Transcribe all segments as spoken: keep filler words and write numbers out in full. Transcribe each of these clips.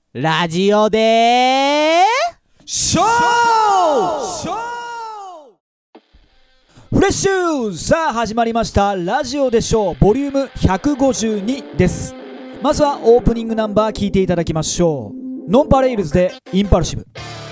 ラジオでショーフレッシュ。さあ始まりましたラジオでショーボリュームひゃくごじゅうにです。まずはオープニングナンバー聴いていただきましょう。ノンパレイルズでインパルシブ。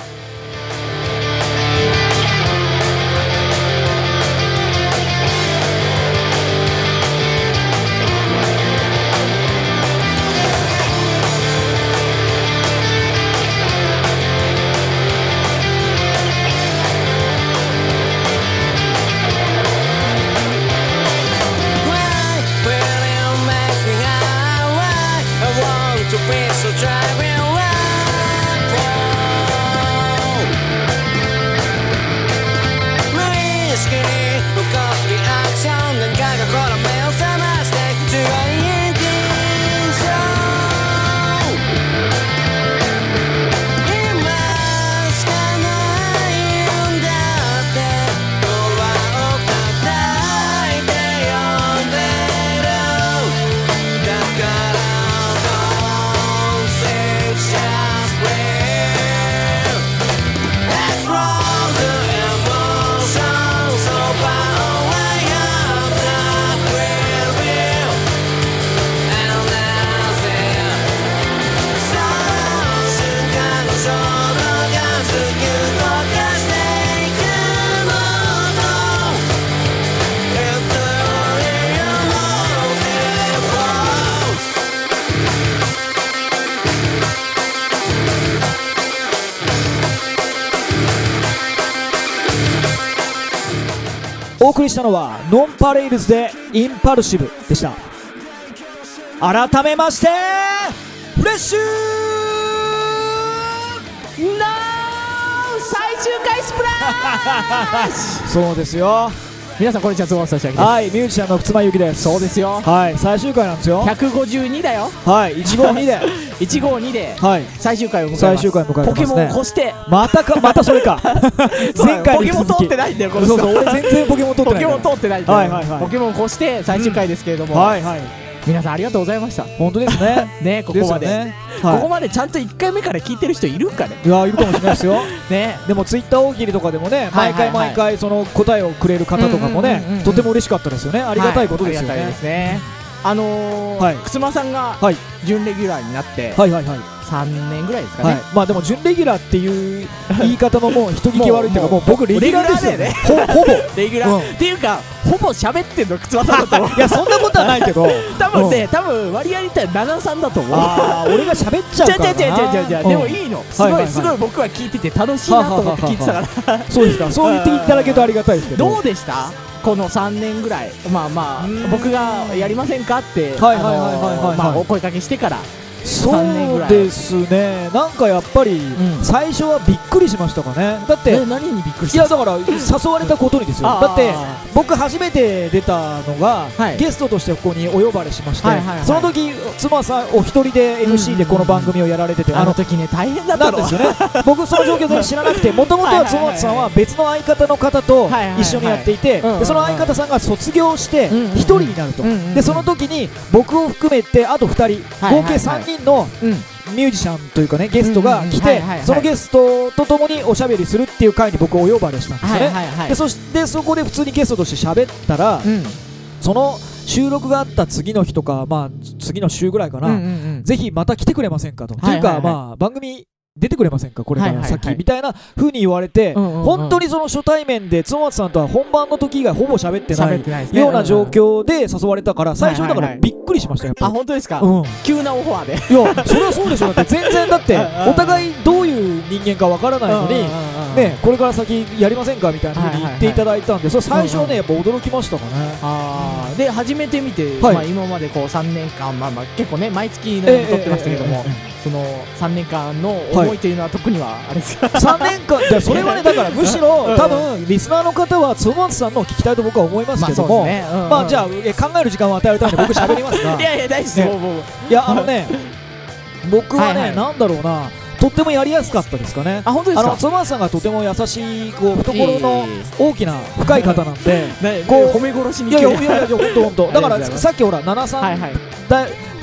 お送りしたのはノンパレイルズでインパルシブでした。改めましてフレッシュなー最終回スプラッシュそうですよ。 皆さんこんにちは、つばさしあきです。 はい、ミュージシャンの妻ゆきです。 そうですよ。 はい、最終回なんですよ。 ひゃくごじゅうにだよ。 はい、いちごにでいちごにではい最終回を迎えます。 最終回迎えてますね。 ポケモンを越してまたかまたそれか前回ポケモン通ってないんだよこの人。 そうそう、俺全然ポケモン通ってない。 ポケモン通ってないんだよ。 はいはいはい。 ポケモンを越して最終回ですけれども、 はいはい、 皆さんありがとうございました。 本当ですねね、ここまで、 ね、 はい、ここまでちゃんといっかいめから聞いてる人いるかね。 いや、いるかもしれないですよね、 でもツイッター大喜利とかでもね、 はいはいはい毎回毎回その答えをくれる方とかもね、とても嬉しかったですよね。ありがたいことですよね。 はい、ありがたいですね。あのーはい、 くつまさんがはい準レギュラーになってはいはいはい、 さんねんぐらいですかね。 はい、まあでも準レギュラーっていう言い方ももう人聞き悪いっていうか、もう僕レギュラーですよね。ほほぼレギュラー、 うん、 っていうかほぼ喋ってんのくつまさんだと思ういや、そんなことはないけど多分ね、多分割合に言ったらななさんだと思う。 ああ、俺が喋っちゃうからな。 じゃじゃじゃじゃじゃでもいいの、すごいすごい僕は聞いてて楽しいなと思って聞いてたからそうですか、そう言っていただけるとありがたいですけど。 どうでしたこのさんねんぐらい。まあまあ僕がやりませんかってお声かけしてからそうですね。なんかやっぱり、うん、最初はびっくりしましたかね。だって何にびっくりしたんですか。 いや、だから誘われたことにですよだって僕初めて出たのが、はい、ゲストとしてここにお呼ばれしまして、はいはいはい、その時妻さんお一人で エムシー でこの番組をやられてて、 あの時ね大変だったんですよね僕その状況で知らなくて、もともとは妻さんは別の相方の方と一緒にやっていて、でその相方さんが卒業して一人になると。でその時に僕を含めてあとふたり、合計さんにんのミュージシャンというかね、ゲストが来て、そのゲストとともにおしゃべりするっていう回に僕をお呼ばれしたんですよね。でそしてそこで普通にゲストとして喋ったら、うん、その収録があった次の日とか、まあ次の週ぐらいかな、うんうんうん、ぜひまた来てくれませんかと、というか、まあ番組出てくれませんかこれから先みたいな風に言われて、本当にその初対面で角松さんとは本番の時以外ほぼ喋ってないような状況で誘われたから、最初だからびっくりしました。やっぱり。あ、 本当ですか。 うん、 急なオファーで。 いや、それはそうでしょ。だって全然だってお互いどういう人間かわからないのにね、これから先やりませんかみたいな風に言っていただいたんで、それ最初はねやっぱ驚きましたかね。 ああ、で初めて見て、まあ今までこうさんねんかん、まあまあ結構ね毎月のように撮ってましたけども、そのさんねんかんの思いというのは特にはあれですか。 さんねんかん、いやそれはね、だからむしろ多分リスナーの方は角松さんのを聞きたいと僕は思いますけども、まあじゃあ考える時間を与えるために僕喋りますが、 いやいや大事ですよ。 いや、あのね、僕はね、なんだろうな、とってもやりやすかったですかね。 あ、本当ですか。 角松さんがとても優しい、こう懐の大きな深い方なんで、 こう褒め殺しに。 いやいやいやいや、本当本当。だからさっきほらななさんだ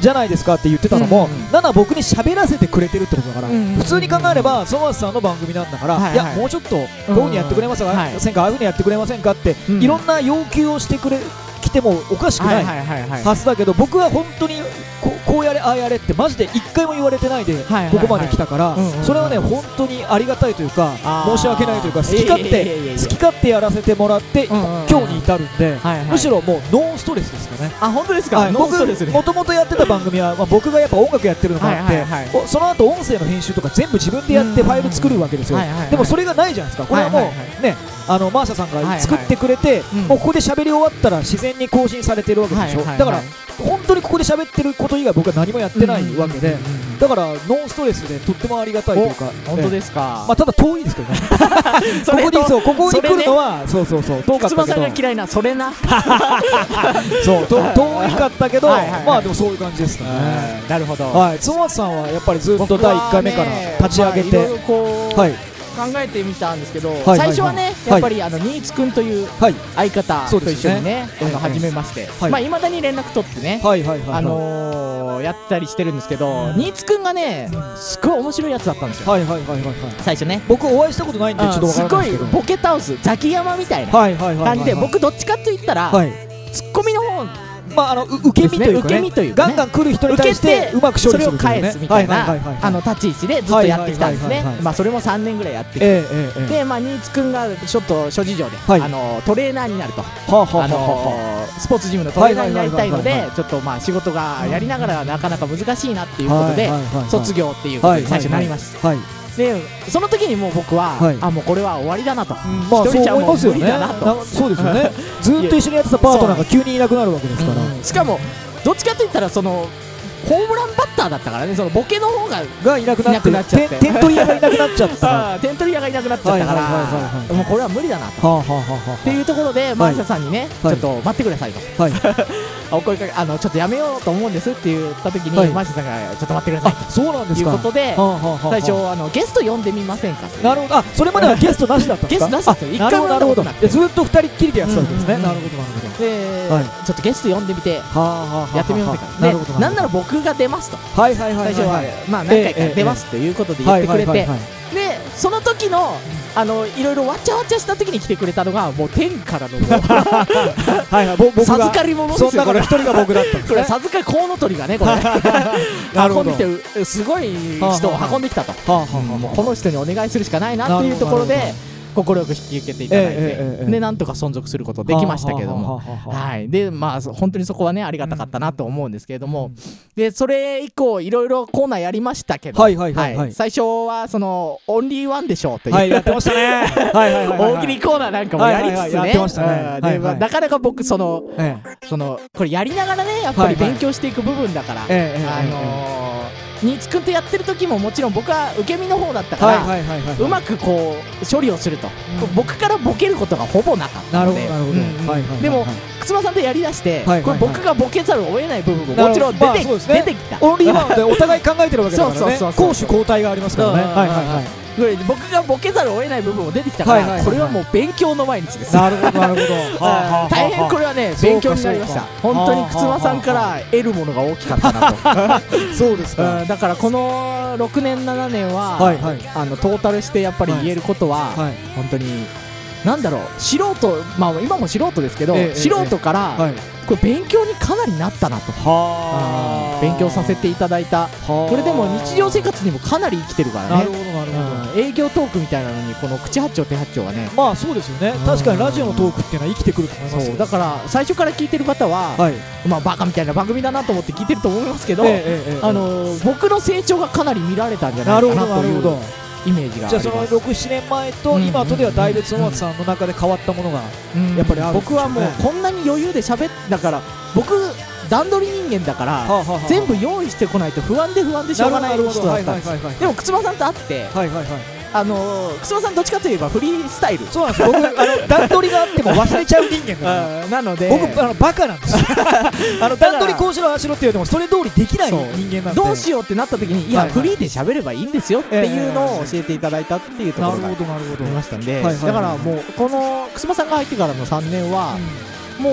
じゃないですかって言ってたのも、なんなら僕に喋らせてくれてるってことだから、普通に考えればソマスさんの番組なんだから、いやもうちょっとこういうふうにやってくれませんか、ああいうふうにやってくれませんかっていろんな要求をしてくれ来てもおかしくないはずだけど、僕は本当にこう、こうやれああやれってマジで一回も言われてないでここまで来たから、それはね本当にありがたいというか申し訳ないというか、好き勝手好き勝手やらせてもらって今日に至るんで、むしろもうノンストレスですかね。 あ、本当ですか。 僕もともとやってた番組は僕がやっぱ音楽やってるのもあって、その後音声の編集とか全部自分でやってファイル作るわけですよ。でもそれがないじゃないですか。これはもうね、あのマーシャさんが作ってくれて、もうここで喋り終わったら自然に更新されてるわけでしょ。だから本当にここで喋ってること以外僕は何もやってないわけで、だからノンストレスでとってもありがたいというか。 本当ですか。 まあただ遠いですけどね。ここにそうここに来るのはそうそうそう遠かったけど。 つばさんが嫌いなそれな。 そう遠いかったけど、まあでもそういう感じですかね。 なるほど。 はい、つまつさんはやっぱりずっとだいいっかいめから立ち上げて、はい。 考えてみたんですけど、最初はねやっぱりあの新津くんという相方と一緒にね始めまして、まあいまだに連絡取ってねあのやったりしてるんですけど、新津くんがねすごい面白いやつだったんですよ。最初ね僕お会いしたことないんでちょっと分からないですけど、 すごいボケ倒すザキヤマみたいな感じで、僕どっちかといったらツッコミの方、 まああの受け身というかね、ガンガン来る人に対してうまく処理する、それを返すみたいなあの立ち位置でずっとやってきたんですね。まあそれもさんねんぐらいやってきて、でまあ新津くんがちょっと諸事情であのトレーナーになると、あのスポーツジムのトレーナーになりたいので、ちょっとまあ仕事がやりながらなかなか難しいなっていうことで卒業っていうことで最初なりました。でその時にもう僕は、はい、あもうこれは終わりだなと、一人じゃもう無理だなと。 そうですよね。ずっと一緒にやってたパートナーが急にいなくなるわけですから、 うん、しかもどっちかといったらそのホームランバッターだったからね、そのボケの方ががいなくなって点取り屋がいなくなっちゃった点取り屋がいなくなっちゃったから、もうこれは無理だなとっていうところでマーシャさんにね、ちょっと待ってくださいと、お声かけあのちょっとやめようと思うんですって言った時にマーシャさんがちょっと待ってくださいとそうなんですいうことで、最初あのゲスト呼んでみませんか。 なるほど。あ、それまではゲストなしだったんですか。 ゲストなしですよ。一回もなるほど。 ずっと二人っきりでやってたんですね。なるほどなるほど。 でちょっとゲスト呼んでみてやってみませんか。でなんなら僕が出ますと。最初はまあ何回か出ますということで言ってくれて、でその時のあのいろいろわちゃわちゃした時に来てくれたのがもう天からの授かり物ですよ。 その中の一人が僕だったんですね。 これ授かりコウノトリがねこれ運んできてすごい人を運んできたと、この人にお願いするしかないなっていうところで快く引き受けていただいて、でなんとか存続することできましたけども、はいでまあ本当にそこはねありがたかったなと思うんですけれども、でそれ以降いろいろコーナーやりましたけど、最初はそのオンリーワンでしょうという、 やってましたね。 大喜利コーナーなんかもやりつつね、なかなか僕そのそのこれやりながらねやっぱり勉強していく部分だから、あの新津くんとやってる時ももちろん僕は受け身の方だったからうまくこう処理をすると、僕からボケることがほぼなかったので、でも忽那さんとやりだしてこれ僕がボケざるを得ない部分ももちろん出てきた。 オンリーワンでお互い考えてるわけだからね、攻守交代がありますからね。 僕がボケざるを得ない部分も出てきたから、これはもう勉強の毎日です。 なるほどなるほど。 大変これはね勉強になりました。本当に忽那さんから得るものが大きかったなと。 そうですか。 だからこのろくねんななねんはあのトータルしてやっぱり言えることは本当になんだろう、素人、まあ今も素人ですけど素人からこれ勉強にかなりなったなと、勉強させていただいた。これでも日常生活にもかなり生きてるからね。 なるほどなるほど。 営業トークみたいなのにこの口八丁手八丁はね、 まあそうですよね。確かにラジオのトークっていうのは生きてくると思いますよ。 だから最初から聞いてる方はまあバカみたいな番組だなと思って聞いてると思いますけど、あの僕の成長がかなり見られたんじゃないかなというイメージがあります。 じゃあそのろく、ななねんまえと今とではだいぶ角松さんの中で変わったものがやっぱりあるんですよね。 僕はもうこんなに余裕で喋っだから僕段取り人間だから全部用意してこないと不安で不安でしょうがない人だったんです。でも忽那さんと会ってあの忽那さんどっちかといえばフリースタイル。 そうなんです。僕あの段取りがあっても忘れちゃう人間だからなので僕あのバカなんですよ。あの段取りこうしろああしろって言うてもそれ通りできない人間なんで、 どうしようってなった時にいやフリーで喋ればいいんですよっていうのを教えていただいたっていうところがありましたんで、だからもうこの忽那さんが入ってからのさんねんはもう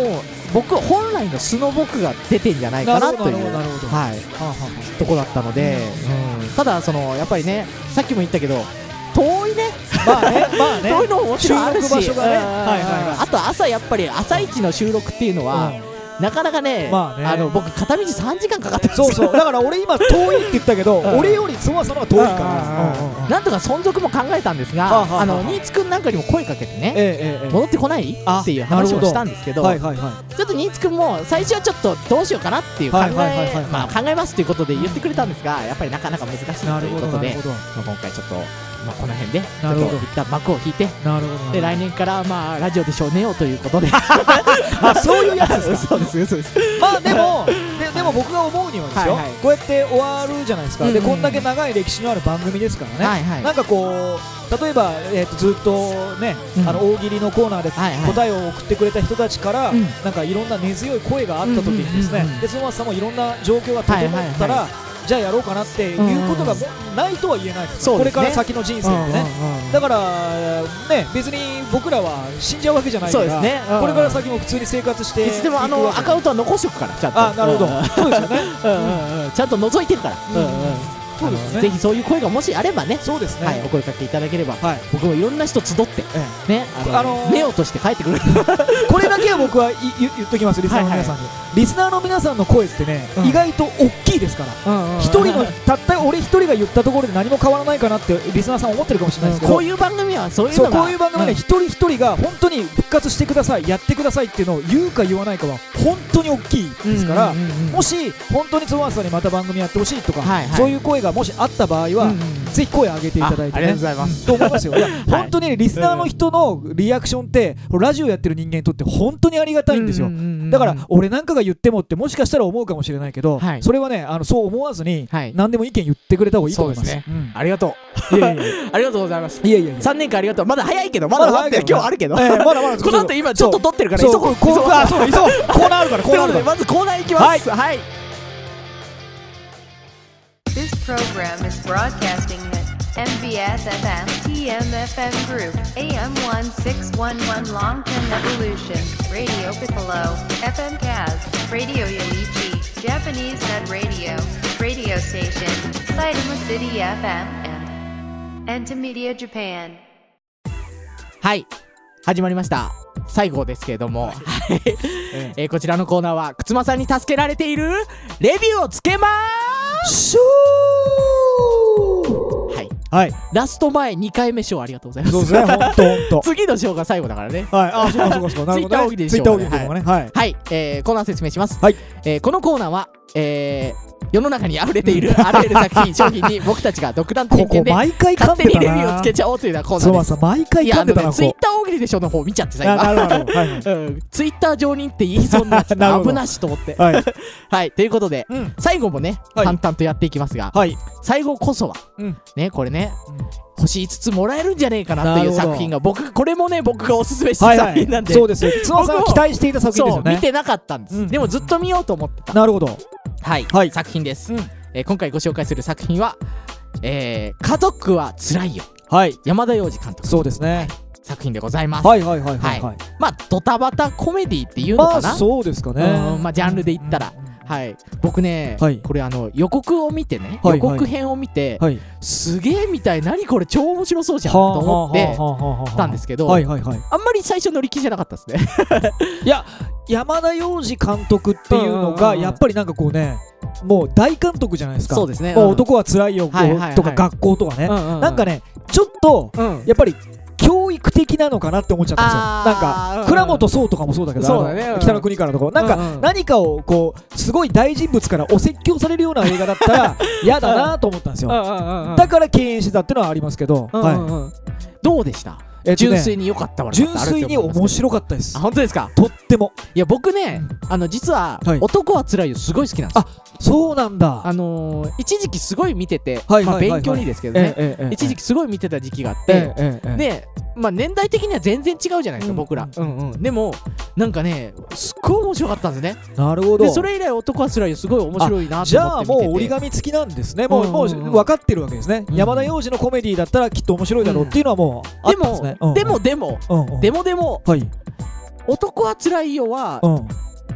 僕本来の素の僕が出てんじゃないかなという、はい、とこだったので、うん、ただそのやっぱりね、さっきも言ったけど遠いね、 まあね、まあね、 遠いのももちろんあるし、 収録場所がね、はいはいはい、 あと朝やっぱり朝一の収録っていうのは、うん、なかなかね、まあね、あの僕片道さんじかんかかってるんですよ。 そうそう、だから俺今遠いって言ったけど、俺よりそもそも遠いから、 なんとか存続も考えたんですが、あの新津くんなんかにも声かけてね、ええええ、戻ってこないっていう話をしたんですけど、はいはいはい、ちょっと新津くんも最初はちょっとどうしようかなっていう考え、まあ考えますということで言ってくれたんですが、やっぱりなかなか難しいということで、まあ今回ちょっと。まあこの辺でちょっと一旦幕を引いて、で来年からまあラジオでしょうねよということであ、そういうやつですか。 そうですそうです。 まあでもで, でも僕が思うにはですよ、はいはい、こうやって終わるじゃないですか、うんうん、でこんだけ長い歴史のある番組ですからね、はいはい、なんかこう例えば、えー、とずっとね、うん、あの大喜利のコーナーで答えを送ってくれた人たちから、はいはい、なんかいろんな根強い声があった時にですね、でそのまさもいろんな状況が整ったら、はいはいはい、じゃあやろうかなっていうことがもないとは言えないです、うんうん、これから先の人生でね、うんうんうん、だからね、別に僕らは死んじゃうわけじゃないから、ね、うんうん、これから先も普通に生活していつでもあのアカウントは残しておくから、ちゃんと。 あ、なるほど、そうですよね、 うんうんうん、ちゃんと覗いてるから、うんうん、そうですね、ぜひそういう声がもしあればね、そうですね、はい、お声かけいただければ、はい、僕もいろんな人集って、ええ、ね、あの、あのー、ネオとして帰ってくるこれだけは僕は言っときます、リスナーの皆さんに、はいはい、リスナーの皆さんの声ってね、うん、意外と大きいですから、一人のたった俺一人が言ったところで何も変わらないかなってリスナーさん思ってるかもしれないですけど、 こういう番組はそういうのが、 そう、こういう番組で一人一人が本当に復活してください、やってくださいっていうのを言うか言わないかは本当に大きいですから、もし本当につばさんにまた番組やってほしいとか、はいはい、そういう声がもしあった場合は、うんうん、ぜひ声を上げていただいて、ね、 ありがとうございます、 と思いますよ。いや、本当に、ね、リスナーの人のリアクションってラジオやってる人間にとって本当にありがたいんですよ。だから俺なんかが言ってもってもしかしたら思うかもしれないけど、はい、それはね、あのそう思わずに、はい、何でも意見言ってくれた方がいいと思います。 そうですね、うん、ありがとう。いやいやいやありがとうございます。 いやいやいや、 さんねんかんありがとう。まだ早いけど、まだ終わってる、今日あるけど、 えー、まだまだこの後今ちょっと撮ってるから急ごう。 コーナーあるからコーナーあるから。 まずコーナーいきます。はい、はい。 This program is broadcasting at エムビーエス エフエム ティーエムエフエム Group エーエム せんろくひゃくじゅういち Long Term Evolution Radio Piccoloエフエム Kaz Radio Yoichi Japanese Net Radio Radio Station Saitama City エフエム and Entamedia Japan。 はい、始まりました。最後ですけれども、はいええー、こちらのコーナーはくつまさんに助けられているレビューをつけまーす。はい、はい、ラスト前にかいめショーありがとうございます。 そうですね、ほんとほんと次のショーが最後だからね。 はい、あ、そうかそうかそうか、なるほどね、ツイッター大喜利でしょうね。ツイッター大喜利とかね、はい、はい、 えー、コーナー説明します。 はい、 えー、このコーナーは、えー世の中に溢れているあらゆる作品商品に僕たちが独断と偏見で勝手にレビューをつけちゃおうというようなコーナーです。 そうさ、毎回噛んでたな。 ツイッター大喜利でしょの方見ちゃってさ、今ツイッター上にって言いそうになっちゃった危なしと思って。はい、はい、ということで、うん、最後もね、はい、淡々とやっていきますが、はい、最後こそは、うん、ね、これね、うん、星いつつもらえるんじゃねえかなっていう作品が、僕これもね、僕がおすすめした作品なんで、 はいはい、そうですよ、つばさんが期待していた作品ですよね。 そう、見てなかったんです、うん、でもずっと見ようと思ってた。 なるほど。 はい、はい、作品です、うん、えー、今回ご紹介する作品は、えー、家族はつらいよ、はい、山田洋次監督、 そうですね、 はい、作品でございます。 はいはいはいはい、はい、 まあドタバタコメディっていうのかな、 まあ、そうですかね、 うん、まあジャンルで言ったら、うんうん、はい、僕ね、はい、これあの予告を見てね、はい、予告編を見て、はい、すげえみたい、何これ超面白そうじゃんと思ってたんですけど、はいはいはい、あんまり最初乗り気じゃなかったですねいや、山田洋次監督っていうのがやっぱりなんかこうね、もう大監督じゃないですか。 そうですね、 もう男はつらいよとか学校とかね、なんかね、ちょっとやっぱり教育的なのかなって思っちゃったんですよ。なんか倉本壮とかもそうだけど、そうだね、北の国からとか、なんか何かをこうすごい大人物からお説教されるような映画だったら嫌だなと思ったんですよ。だから敬遠してたっていうのはありますけど、 どうでした？えっとね、純粋に良かったわ。 純粋に面白かったです。 あ、本当ですか？ とっても。 いや僕ね、うん、あの実は、はい、男はつらいよすごい好きなんですよ。 あ、そうなんだ。 あのー、一時期すごい見てて、まあ勉強にですけどね、ええええ、一時期すごい見てた時期があって、ええええ、で、まあ年代的には全然違うじゃないですか、うん、僕ら、うんうん、でもなんかね、すっごい面白かったんですね。 なるほど。 でそれ以来男はつらいよすごい面白いなと思って見てて、 じゃあもう折り紙付きなんですね。もう、うんうんうん、もう分かってるわけですね、うん、山田洋次のコメディだったらきっと面白いだろうっていうのはもうあったんですね。 でも、うんうん、でもでも、うんうん、でもでも、はい、男はつらいよは、うん、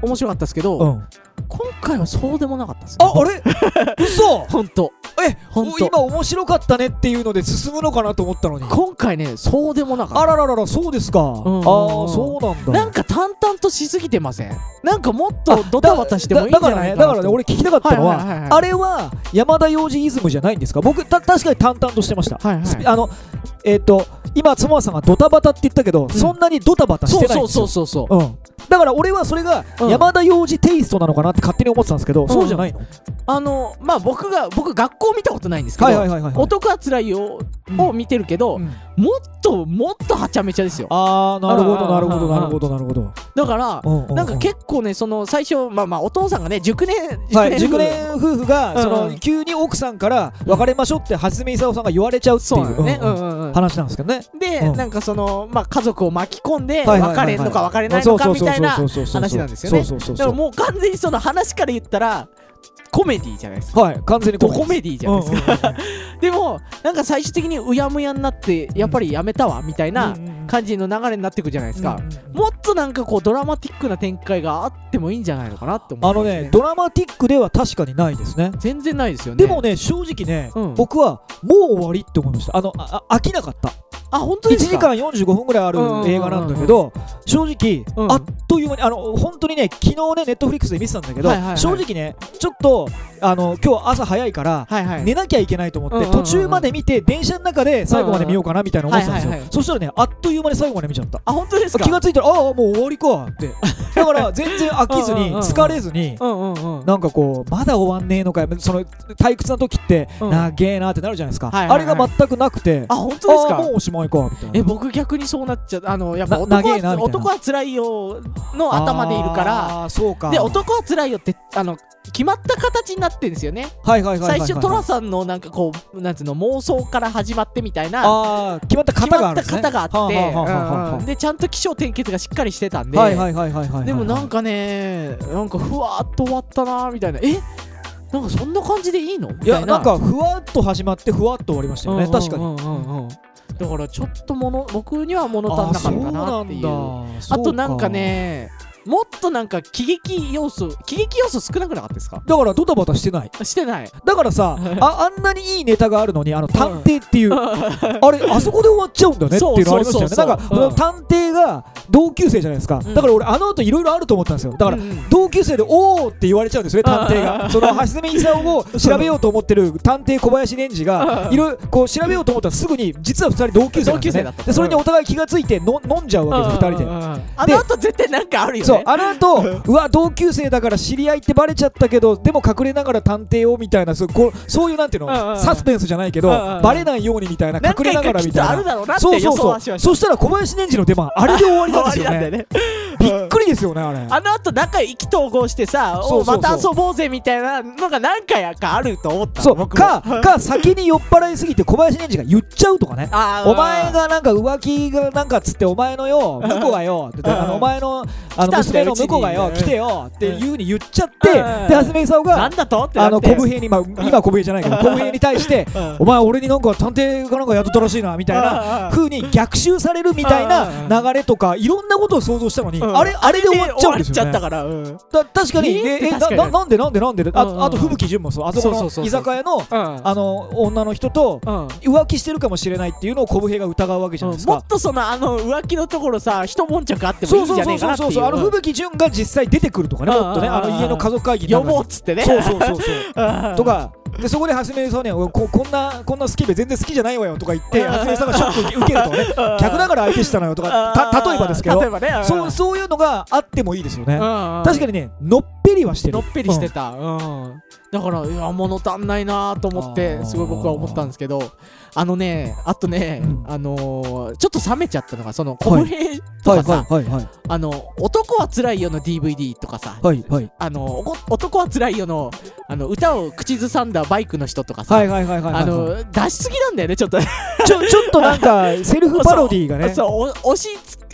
面白かったですけど、うん、今回はそうでもなかったです、 ね、あ、あれ嘘本当え、本当今面白かったねっていうので進むのかなと思ったのに今回ねそうでもなかった。 あらららら、そうですか、うん、ああそうなんだ。 なんか淡々としすぎてません？なんかもっとドタバタしてもいいんじゃないかな。だからね、 だからね、俺聞きたかったのは、はいはいはいはい、あれは山田洋次イズムじゃないんですか？僕た確かに淡々としてました、はいはい、あのえっ、ー、と今妻さんがドタバタって言ったけど、うん、そんなにドタバタしてないんですよ。 そうそうそうそう、うん、 だから俺はそれが山田洋次テイストなのかなって勝手に思ってたんですけど、うん、そうじゃないの？ あのまあ僕が僕学校見たことないんですけど、はいはいはいはい、男はつらいよを見てるけど、うん、もっともっとはちゃめちゃですよ。 あーなるほどなるほどなるほどなるほど。 だから、うんうんうん、なんか結構ね、その最初まあまあお父さんがね熟年熟年夫婦がその急に奥さんから別れましょうって蓮見功さんが言われちゃうっていう話なんですけどね。 で、うん、なんかそのまあ家族を巻き込んで別れるのか別れないのかみたいな話なんですよね。だからもう完全にその話から言ったらコメディじゃないですか。 はい、完全にコメディじゃないですか。でもなんか最終的にうやむやになってやっぱりやめたわみたいな感じの流れになっていくじゃないですか。もっとなんかこうドラマティックな展開があってもいいんじゃないのかなって思う、ね、 あのねドラマティックでは確かにないですね。 全然ないですよね。 でもね正直ね、うん、僕はもう終わりって思いました。あのあ飽きなかった。 あ、本当ですか？ いちじかんよんじゅうごふんぐらいある映画なんだけど、正直、うん、あっという間にあの本当にね昨日ねネットフリックスで見てたんだけど、はいはいはい、正直ねちょっとあの今日朝早いから、はいはい、寝なきゃいけないと思って、うんうんうんうん、途中まで見て電車の中で最後まで見ようかなみたいな思ってたんですよ、はいはいはい、そしたらねあっという間に最後まで見ちゃった。 あ、本当ですか？ 気がついたらああもう終わりかってだから全然飽きずに疲れずになんかこうまだ終わんねえのかよ、その退屈な時ってなげえなってなるじゃないですか、はいはいはい、あれが全くなくて、 あ、本当ですか？ あもうおしまいかみたいな。 え、僕逆にそうなっちゃう。あのやっぱ男は男はつらいよの頭でいるから、 そうか。 で男はつらいよってあの決まった形になってるんですよね。 はいはいはいはいはい、 最初トラさんのなんかこうなんつうの妄想から始まってみたいな、 あ決まった型があるんですね。 決まった型があって、でちゃんと起承転結がしっかりしてたんで、はいはいはいはいはい、でもなんかねなんかふわっと終わったなみたいな、えなんかそんな感じでいいのみたいな。 いやなんかふわっと始まってふわっと終わりましたよね、確かに、うんうんうん、 だからちょっともの僕には物足んなかったなっていう。 あ, あとなんかねもっとなんか喜劇要素喜劇要素少なくなかったですか？ だからドタバタしてないしてない。 だからさあ, あんなにいいネタがあるのにあの探偵っていう、うん、あれあそこで終わっちゃうんだよねっていうのありましたよね。なんか、うん、探偵が同級生じゃないですか、うん、だから俺あの後いろいろあると思ったんですよ。だから、うん、同級生でおーって言われちゃうんですよね、探偵がその蓮見功を調べようと思ってる探偵小林蓮司がいろいろこう調べようと思ったらすぐに実はふたり同級生なんですね。でそれにお互い気がついての飲んじゃうわけですよ、ふたりで。 あの後絶対なんかあるよね。 そうあの後うわ同級生だから知り合いってバレちゃったけどでも隠れながら探偵をみたいな、そうこうそういうなんていうのサスペンスじゃないけどバレないようにみたいな、隠れながらみたいな、そうそうそう。そしたら小林蓮司の出番あれで終わりなんですよね。びっくりですよねあれ。 あの後仲意気投合してさまた遊ぼうぜみたいなのが何回かあると思った。 そうかか先に酔っ払いすぎて小林蓮司が言っちゃうとかね、お前がなんか浮気がなんかっつってお前のよ婿がよあのお前のあの娘の婿がよ来てよっていう風に言っちゃって、で蓮見功がなんだとってあの小武兵に、まあ、今小武兵じゃないけど小武兵に対してお前俺になんか探偵かなんか雇ったらしいなみたいな風に逆襲されるみたいな流れとかいろんなことを想像したのに、あれあれで終わっちゃうんですよね。だ確かにえななんでなんでなんであと吹雪純もそう、あそこの居酒屋のあの女の人と浮気してるかもしれないっていうのを小武兵が疑うわけじゃないですか。 もっとそのあの浮気のところさ一悶着あってもいいんじゃねえかなっていう。そうそうそうそう、あの吹雪純が実際出てくるとかね、もっとねあの家の家族会議呼ぼうっつってね、 そうそうそうそうとかでそこで蓮見さんね こ, こんなこんなスケベ全然好きじゃないわよとか言って蓮見さんがショック受けるとかね客だから相手したのよとかた例えばですけど、ね、そうそういうのがあってもいいですよね。確かにねのっぺりはしてる、 のっぺりしてた、うんうん、だからいや物足んないなと思ってすごい僕は思ったんですけど、あのねあとね、うん、あのー、ちょっと冷めちゃったのがその小武兵とかさ、はいはいはいはい、あの男はつらいよの ディーブイディー とかさ、はいはい、あの男はつらいよのあの歌を口ずさんだバイクの人とかさ、はいはいはいはい、あの出しすぎなんだよねちょっとちょちょっとなんかセルフパロディーがねそう押し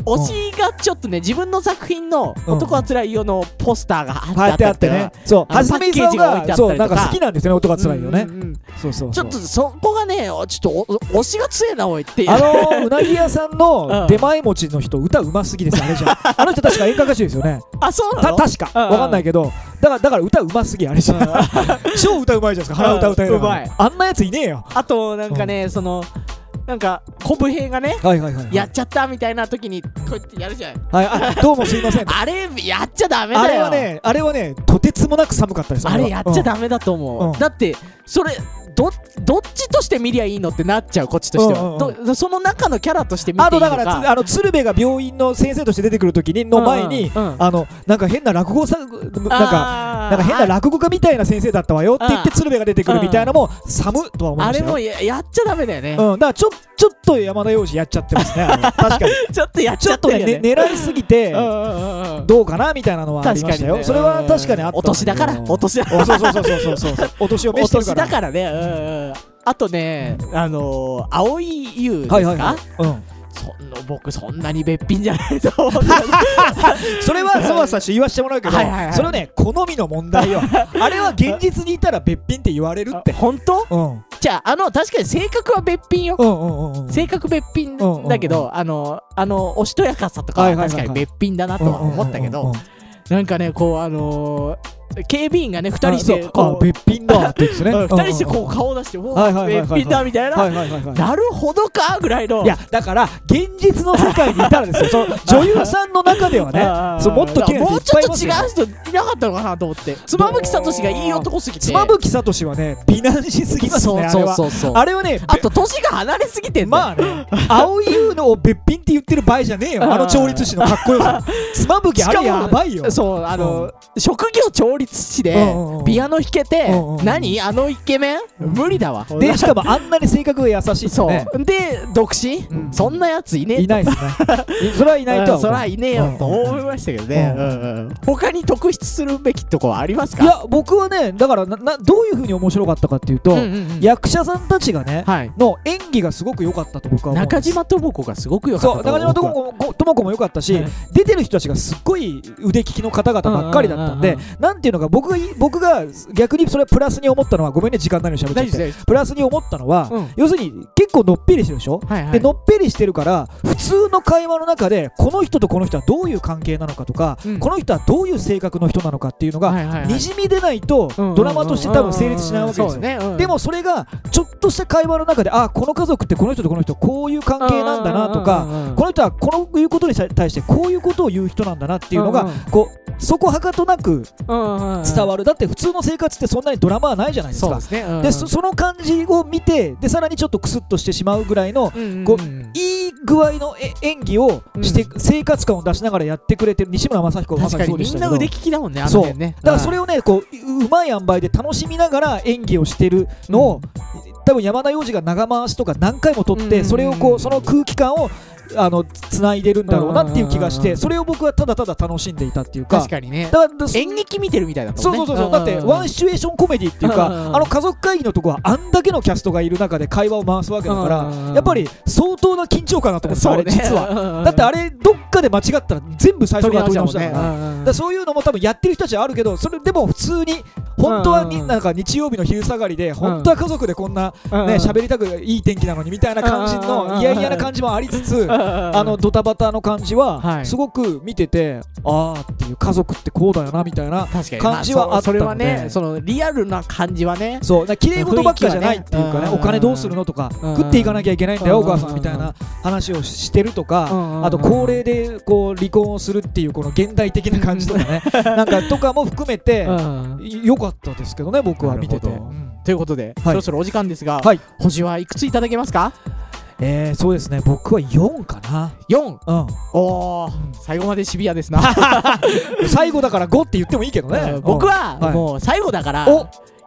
推しがちょっとね自分の作品の男はつらいよのポスターが貼ってあってね、 そうはじめさんがそうなんか好きなんですよね男はつらいよね。そうそうちょっとそこがねちょっと推しが強えなおいってあのうなぎ屋さんの出前持ちの人歌うますぎですあれじゃんあの人確か演歌歌手ですよね。 あそうなの確かわかんないけどだからだから歌うますぎあれじゃん超歌うまいじゃないですか鼻歌歌えるのあんなやついねえよ。 あとなんかねそのなんかコブ兵がねやっちゃったみたいな時にこうやってやるじゃん。 はいあどうもすいませんあれやっちゃダメだよ。 あれはねあれはねとてつもなく寒かったです。 あれやっちゃダメだと思う。だってそれど, どっちとして見りゃいいのってなっちゃうこっちとしては、うんうんうん、その中のキャラとして見ていいのか。 あとだからあの鶴瓶が病院の先生として出てくる時にの前に、うんうんうん、あのなんか変な落語さなんかなんか変な落語家みたいな先生だったわよって言って鶴瓶が出てくるみたいなのも寒とは思いましたよ。 あれも や, やっちゃダメだよね、 うん、だからちょちょっと山田洋次やっちゃってますねあれ確かにちょっとやっちゃってるよね。 ちょっと、ね、狙いすぎてどうかなみたいなのはありましたよ、ね、それは確かにあった。 お年だからお年だからそうそうそうそうそうそうお年を召してるからお年だからね、うんうん、あとね、あのー、青い優ですか、はいはいはい、うん、その僕そんなにべっぴんじゃないと思うそれはそうさし言わせてもらうけど、はいはいはい、それはね好みの問題よあれは現実にいたらべっぴんって言われるって。 本当、うん、じゃああの確かに性格はべっぴんよ、うんうんうん、性格べっぴんだけど、うんうんうん、あのあのおしとやかさとかは確かにべっぴんだなとは思ったけど、なんかねこうあのー警備員がねふたりしてこうべっぴんだってですねふたりしてこう顔を出しておおべっぴんだみたいななるほどかぐらいの。 いやだから現実の世界にいたらですよその女優さんの中ではねそうもっと綺麗な人いっぱいいますよ。 もうちょっと違う人いなかったのかなと思って妻夫木聡がいい男すぎて妻夫木聡はね美男子すぎますね。 そうそうそうあれはねあと年が離れすぎてんだよ。 まあね青い優のをべっぴんって言ってる場合じゃねえよあの調律師のかっこよさ妻夫木あれやばいよ。 そうあの職業調律師でピアノ弾けて、うんうん、何あのイケメン、うん、無理だわ。 でしかもあんなに性格が優しいってね。 そうで独身、うん、そんなやついねえ。 いないですねそれはいないとは思う。 それはいねえよと思いましたけどね、うんうんうん、他に特筆するべきとこはありますか。 いや僕はねだからななどういう風に面白かったかっていうと、うんうんうん、役者さんたちがね、はい、の演技がすごく良かったと僕は思うんです。 中島智子がすごく良かった。 そう中島智子、智子も良かったし、はい、出てる人たちがすっごい腕利きの方々ばっかりだったんで、うんうんうんうん、なんていうのか僕が僕が逆にそれプラスに思ったのはごめんね時間ないのに喋っちゃってプラスに思ったのは、うん、要するに結構のっぺりしてるでしょ、はいはい、でのっぺりしてるから普通の会話の中でこの人とこの人はどういう関係なのかとか、うん、この人はどういう性格の人なのかっていうのがにじみ出ないとドラマとして多分成立しないわけですよ。でもそれがちょっとした会話の中であこの家族ってこの人とこの人こういう関係なんだなとかこの人はこういうことに対してこういうことを言う人なんだなっていうのがこうそこはかとなく伝わる。だって普通の生活ってそんなにドラマはないじゃないですか。そうですね、うんうん、で そ, その感じを見てでさらにちょっとクスッとしてしまうぐらいの、うんうんうん、こういい具合のえ演技をして、うん、生活感を出しながらやってくれてる西村雅彦がまさにそうでしたけどみんな腕利きだもんねあの辺ね。だからそれをねこううまい塩梅で楽しみながら演技をしてるのを、うん、多分山田洋次が長回しとか何回も撮って、うんうんうん、それをこうその空気感をあのつないでるんだろうなっていう気がしてそれを僕はただただ楽しんでいたっていうか。 確かにねだから演劇見てるみたいだもんね。 そうそうそうそうだってワンシチュエーションコメディっていうかあの家族会議のとこはあんだけのキャストがいる中で会話を回すわけだからやっぱり相当な緊張感だと思うんですよ、ね、あれ実はだってあれどっかで間違ったら全部最初から撮り直しだから、ね、だからそういうのも多分やってる人たちはあるけどそれでも普通に本当はになんか日曜日の昼下がりで本当は家族でこんなね喋りたくいい天気なのにみたいな感じの嫌々な感じもありつつあのドタバタの感じはすごく見ててあーっていう家族ってこうだよなみたいな感じはあったので、まあ、そ, それはねそのリアルな感じはねそうだ綺麗事ばっかじゃないっていうかねお金どうするのとか食っていかなきゃいけないんだよお母さんみたいな話をしてるとかあと高齢でこう離婚をするっていうこの現代的な感じとかねなんかとかも含めて良かったですけどね僕は見てて、うん、 ということで、はい、そろそろお時間ですが、はい、星はいくついただけますか。 えー、そうですね僕はよんかな。 よん、うん、おー、うん、最後までシビアですな最後だからごって言ってもいいけどね、 うん、僕はもう最後だから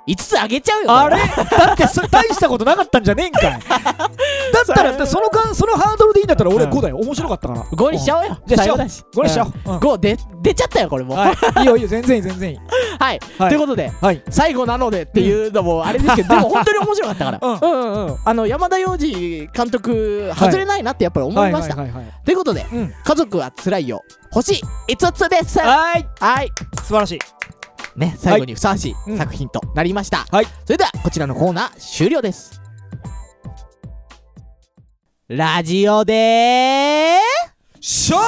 いつつあげちゃうよ。 あれだってそれ大したことなかったんじゃねえんかい。だったらそのかそのハードルでいいんだったら俺ごだよ。面白かったから。 ごにしちゃおうよ。 じゃあしよう。ごにしちゃおう。 ごで出ちゃったよこれも。 いいよいいよ、全然いい全然いい。 はい。ということで最後なのでっていうのもあれですけど、でも本当に面白かったから。うんうんうん。あの山田洋次監督外れないなってやっぱり思いました。ということで家族は辛いよ星いつつです。 はいはい、 素晴らしい。 ね、最後にふさわしい作品となりました。はい、それではこちらのコーナー終了です。ラジオでショー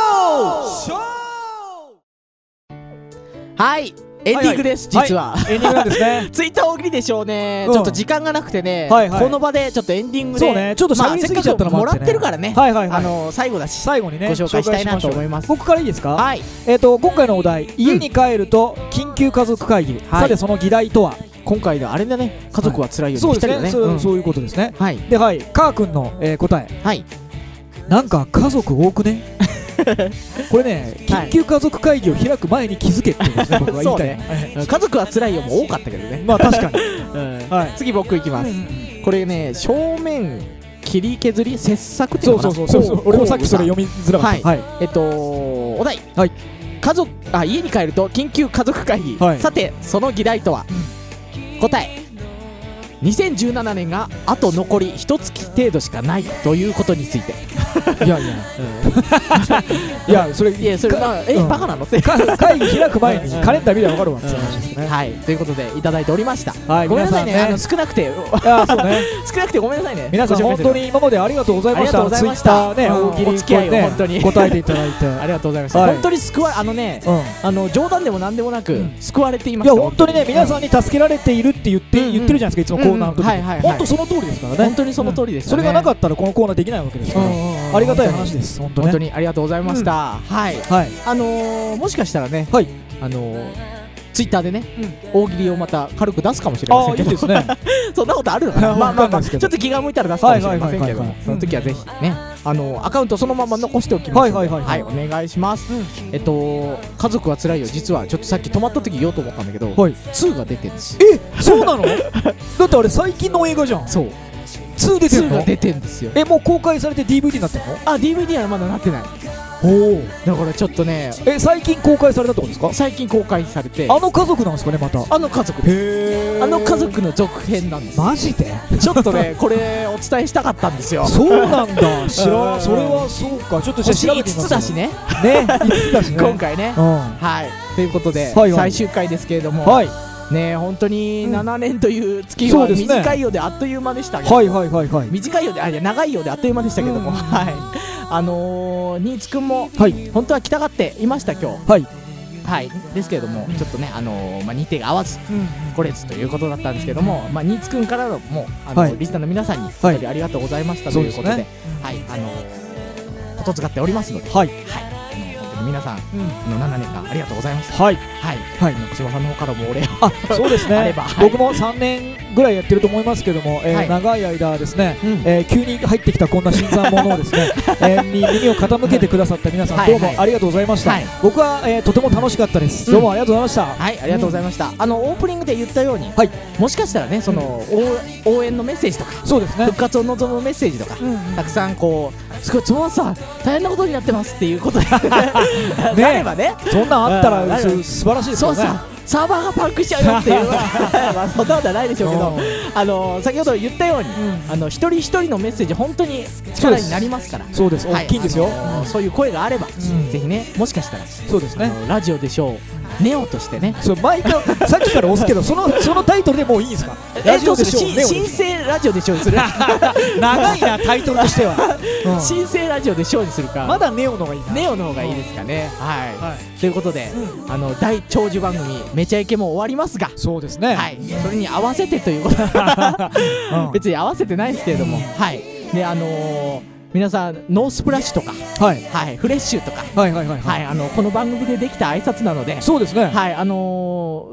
はい、エンディングです。実はエンディングなんですね。 ツイッター大喜利でしょうね。ちょっと時間がなくてね、この場でちょっとエンディングで、 そうね、ちょっと喋りすぎちゃったのももらってるからね、あの最後だし最後にねご紹介したいなと思います。 僕からいいですか。 はい。 えっと今回のお題、家に帰ると緊急家族会議。さてその議題とは。 今回のあれだね、家族は辛いよ。 そうですね、そういうことですね。はい。で、はい、カー君の答え。はい。なんか家族多くね。これね、緊急家族会議を開く前に気づけってですね、僕は言いたい。 家族は辛いよも多かったけどね。 まあ確かに。 次僕いきます。これね、正面切り削り切削っていうのかな。 そうそうそうそう。俺もさっきそれ読みづらかった。 はい。えっとお題。はい。家族あ家に帰ると緊急家族会議。さてその議題とは。答え。にせんじゅうななねんがあと残り一月程度しかないということについて。 いやいやいや、それいやそれえバカなのって。 会議開く前にカレンダー見れば分かるわって話ですね。 はい、ということでいただいておりました。ごめんなさいね、あの少なくて少なくてごめんなさいね。 皆さん本当に今までありがとうございました。ツイッターね、大喜利お付き合いを本当に答えていただいてありがとうございました。本当に救わあのね、あの冗談でもなんでもなく救われていました。 いや本当にね、皆さんに助けられているって言って言ってるじゃないですか、いつもコーナーの時に。本当その通りですからね。 本当にその通りです。 それがなかったらこのコーナーできないわけですから、ありがたい話です。 本当にありがとうございました。はい、あのもしかしたらね、あのツイッターでね大喜利をまた軽く出すかもしれませんけど、そんなことあるのかな。まあまあまあちょっと気が向いたら出すかもしれませんけど、その時はぜひねあのアカウントそのまま残しておきます。はい、お願いします。えっと家族は辛いよ、実はちょっとさっき止まった時言おうと思ったんだけど、ツーが出てるんですよ。 え、そうなの？だってあれ最近の映画じゃん。そう、ツー出てるの？ ツーが出てるんですよ。 え、もう公開されて ディーブイディー になったの？ あ、ディーブイディー はまだなってない。おお、だからちょっとね、 え、最近公開されたってことですか？ 最近公開されて、 あの家族なんですかね、また。 あの家族、へー、あの家族の続編なんです。 マジで？ ちょっとね、これお伝えしたかったんですよ。 そうなんだ、知らん。それはそうか、ちょっと調べてみます。 いつつだしね、 ね、いつつだしね今回ね。はい、ということで最終回ですけれども、はいね、本当にななねんという月は短いようであっという間でしたけど、はいはいはいはい、短いようで、あ、いや長いようであっという間でしたけども、はい、あのー、新津くんも本当は来たがっていました今日。はい、はい、ですけれども、ちょっとね、あのーまあ、日程が合わず来れずということだったんですけども、まあ、新津くんからのもあの、はい、リスナーの皆さんに本当にありがとうございましたということで、はい、あのー、ことつがっておりますので、はい、はい、皆さん、うん、のななねんかんありがとうございました。はいはいはい、小島さんの方からもお礼を。あ、そうですね。あれば、はい、僕もさんねんぐらいやってると思いますけども、えーはい、長い間ですね、うん、えー、急に入ってきたこんな新参者をですね、えー、耳を傾けてくださった皆さん、どうもありがとうございました。はい、僕は、えー、とても楽しかったです。うん、どうもありがとうございました。はい、ありがとうございました。うん、あのオープニングで言ったように、はい、もしかしたらね、その、うん、応援のメッセージとか、そうですね、復活を望むメッセージとか、うん、たくさんこう、すごいつまさん大変なことになってますっていうことでなればね、そんなんあったら素晴らしいですよね。そうさ、サーバーがパンクしちゃうよっていうまあそんなことはないでしょうけど、あの先ほど言ったように、あの一人一人のメッセージ本当に力になりますから。そうです、大きいんですよ。そういう声があればぜひね、もしかしたらそうですね、ラジオでしょうネオとしてね、そう毎回さっきから押すけど、そのそのタイトルでもういいんですか？ラジオでしょうネオ、新生ラジオでしょうにする長いなタイトルとしては。新生ラジオでしょうにするか、まだネオの方がいいな。ネオの方がいいですかね。はい、ということで、あの大長寿番組めちゃイケも終わりますが、そうですね、はい、それに合わせてということ別に合わせてないですけれども、はい、であの皆さんノースプラッシュとか、はいはい、フレッシュとか、はいはいはいはい、あのこの番組でできた挨拶なので、そうですね、はい、あのー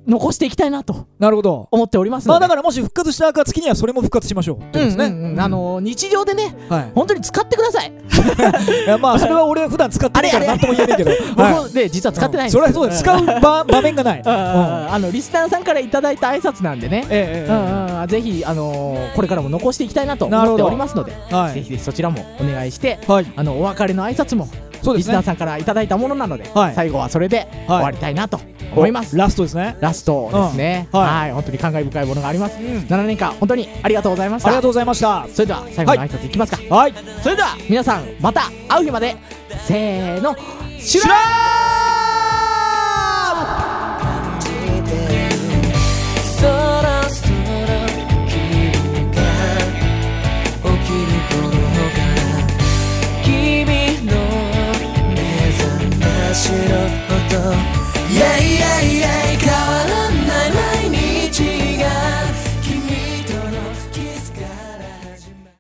残していきたいなとなるほど思っておりますので、 まあだからもし復活した暁にはそれも復活しましょうってことですね。 うんうんうん、あのー、日常でね、はい、本当に使ってください。 いやまあそれは俺普段使ってないから何とも言えないけど、 僕で実は使ってないんですよ、 うん、それはそうです、使う 場, 場面がない、うん、 あのリスナーさんからいただいた挨拶なんでね、ええうんうん、ぜひ、あのー、これからも残していきたいなと思っておりますので、はい、ぜひぜひそちらもお願いして、はい、あのお別れの挨拶もそうですね、リスナーさんからいただいたものなので、はい、最後はそれで終わりたいなと思います。 ラストですね。 ラストですね、うん、はい、はい、本当に感慨深いものがあります、うん、ななねんかん本当にありがとうございました。 ありがとうございました。 それでは最後の挨拶いきますか。はい、それでは皆さんまた会う日まで、せーの、シュラー。